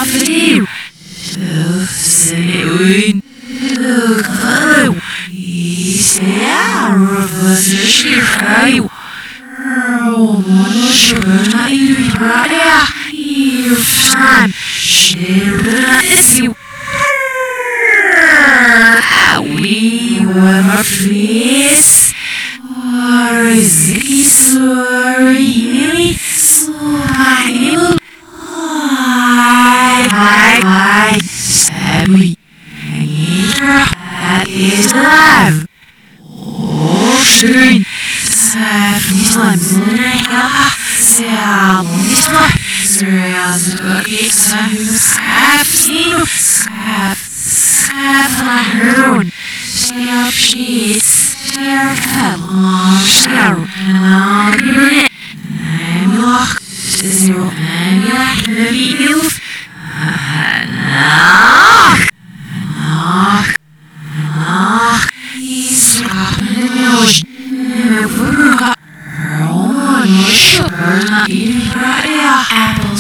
feel to say to is a we were face sorry smile I sadly that is life schön Apple